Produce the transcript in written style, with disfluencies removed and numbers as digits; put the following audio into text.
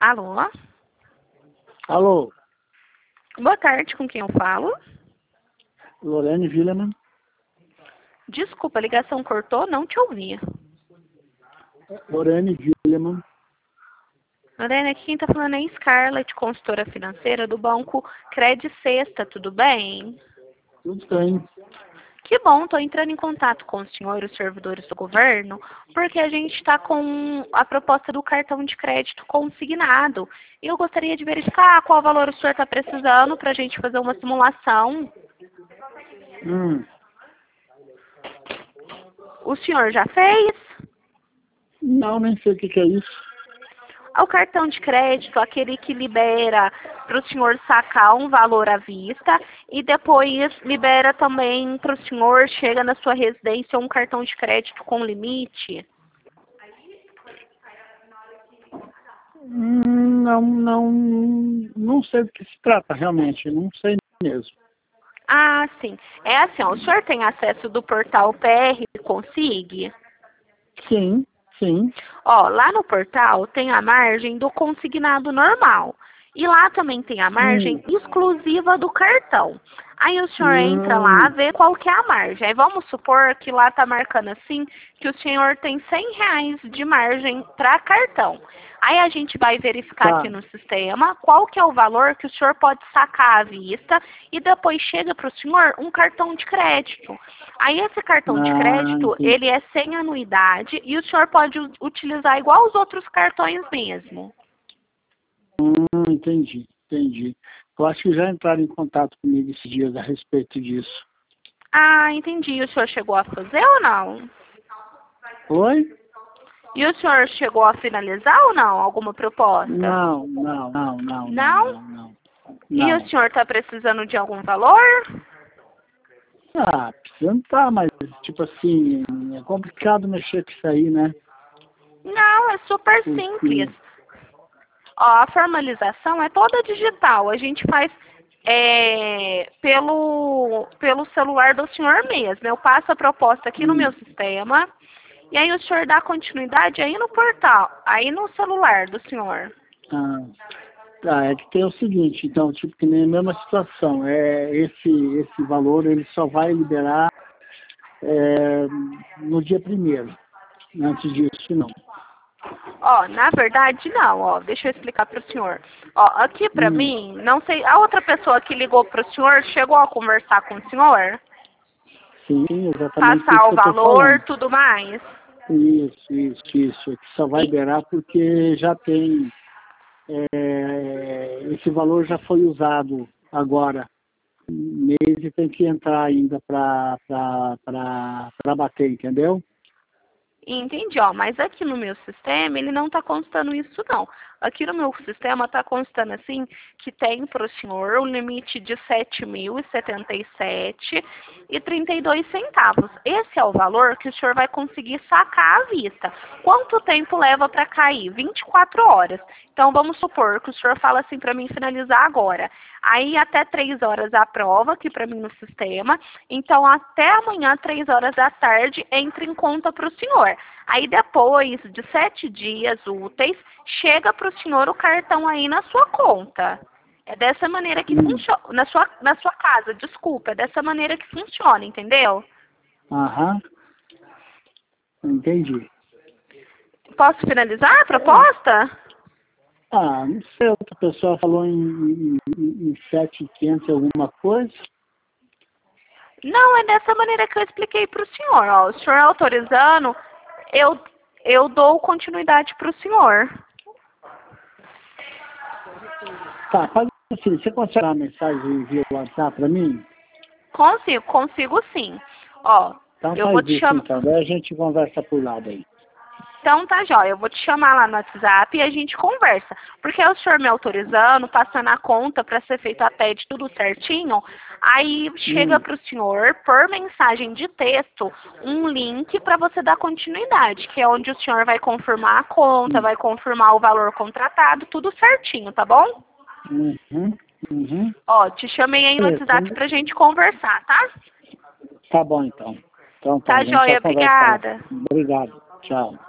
Alô? Alô, Boa tarde, com quem eu falo? Lorene Willeman. Desculpa, a ligação cortou, não te ouvi. Lorene Willeman. Lorena, aqui quem tá falando é Scarlett, consultora financeira do banco Credit Sexta, tudo bem? Tudo bem. Que bom, estou entrando em contato com o senhor e os servidores do governo, porque a gente está com a proposta do cartão de crédito consignado. E eu gostaria de verificar qual valor o senhor está precisando para a gente fazer uma simulação. O senhor já fez? Não, nem sei o que é isso. O cartão de crédito, aquele que libera para o senhor sacar um valor à vista e depois libera também para o senhor, chega na sua residência, um cartão de crédito com limite. Não sei do que se trata realmente, não sei mesmo. Ah, sim. É assim, ó, o senhor tem acesso do portal PR Consig? Sim, sim. Ó, lá no portal tem a margem do consignado normal. E lá também tem a margem exclusiva do cartão. Aí o senhor entra lá, vê qual que é a margem. Aí vamos supor que lá tá marcando assim, que o senhor tem R$ 100 de margem para cartão. Aí a gente vai verificar aqui no sistema qual que é o valor que o senhor pode sacar à vista e depois chega para o senhor um cartão de crédito. Aí esse cartão de crédito, Entendi. ele é sem anuidade e o senhor pode utilizar igual os outros cartões mesmo. Entendi. Eu acho que já entraram em contato comigo esses dias a respeito disso. Ah, entendi. O senhor chegou a fazer ou não? Oi? E o senhor chegou a finalizar ou não alguma proposta? Não. Não? E o senhor está precisando de algum valor? Precisando tá, mas tipo assim, é complicado mexer com isso aí, né? Não, é super simples. Ó, a formalização é toda digital. A gente faz pelo celular do senhor mesmo. Eu passo a proposta aqui no meu sistema. E aí o senhor dá continuidade aí no portal, aí no celular do senhor. É que tem o seguinte, então, tipo, que nem a mesma situação. Esse valor ele só vai liberar no dia 1º. Antes disso, não. Ó, na verdade não, ó, deixa eu explicar para o senhor. Ó, aqui para mim, não sei, a outra pessoa que ligou para o senhor chegou a conversar com o senhor? Sim, exatamente. Passar o isso que eu tô valor, falando. tudo mais? Isso. Que só vai liberar porque já tem, esse valor já foi usado agora. Mês e tem que entrar ainda para bater, entendeu? Entendi, ó, mas aqui no meu sistema ele não está constando isso não. Aqui no meu sistema está constando assim que tem para o senhor o limite de R$ 7.077,32. Esse é o valor que o senhor vai conseguir sacar à vista. Quanto tempo leva para cair? 24 horas. Então vamos supor que o senhor fala assim para mim finalizar agora. Aí até 3 horas a prova aqui para mim no sistema. Então até amanhã, 3 horas da tarde, entre em conta para o senhor. Aí depois de 7 dias úteis, chega para o senhor o cartão aí na sua conta. É dessa maneira que funciona. Na sua casa, desculpa. É dessa maneira que funciona, entendeu? Entendi. Posso finalizar a proposta? Não sei, outra pessoa falou em 7.500 alguma coisa. Não, é dessa maneira que eu expliquei para o senhor. Ó, o senhor autorizando, eu dou continuidade para o senhor. Tá, faz assim, você consegue dar uma mensagem via WhatsApp para mim? Consigo sim. Ó, Então eu vou faz te isso chamar. então, daí a gente conversa por lá daí. Então tá jóia, eu vou te chamar lá no WhatsApp e a gente conversa. Porque o senhor me autorizando, passando a conta para ser feito a TED tudo certinho, aí chega para o senhor, por mensagem de texto, um link para você dar continuidade, que é onde o senhor vai confirmar a conta, vai confirmar o valor contratado, tudo certinho, tá bom? Ó, te chamei aí no WhatsApp pra gente conversar, tá? Tá bom então. Então Tá a gente já jóia, conversa lá. obrigada. Obrigado, tchau.